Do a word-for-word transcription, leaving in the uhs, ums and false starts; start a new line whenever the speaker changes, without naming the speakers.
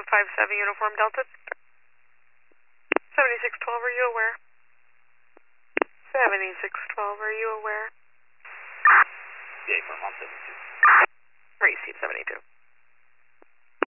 five seven Uniform Delta. seventy-six twelve, are you aware? seventy-six twelve, are you aware?
Yeah, from one seventy-two.
Receive seventy-two.